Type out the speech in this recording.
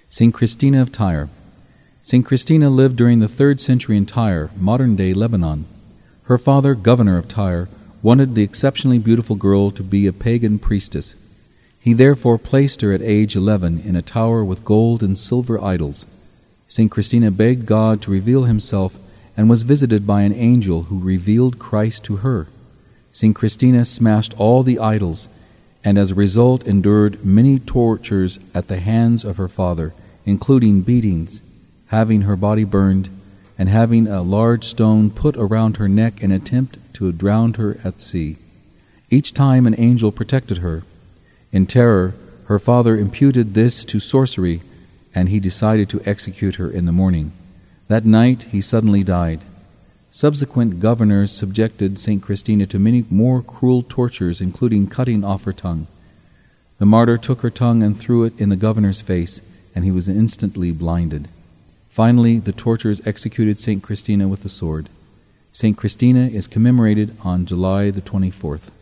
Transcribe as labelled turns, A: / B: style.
A: St. Christina of Tyre. St. Christina lived during the 3rd century in Tyre, modern-day Lebanon. Her father, governor of Tyre, wanted the exceptionally beautiful girl to be a pagan priestess. He therefore placed her at age 11 in a tower with gold and silver idols. St. Christina begged God to reveal himself and was visited by an angel who revealed Christ to her. St. Christina smashed all the idols and as a result endured many tortures at the hands of her father, including beatings, having her body burned, and having a large stone put around her neck in an attempt to drown her at sea. Each time an angel protected her. In terror, her father imputed this to sorcery, and he decided to execute her in the morning. That night he suddenly died. Subsequent governors subjected St. Christina to many more cruel tortures, including cutting off her tongue. The martyr took her tongue and threw it in the governor's face, and he was instantly blinded. Finally, the torturers executed St. Christina with the sword. St. Christina is commemorated on July the 24th.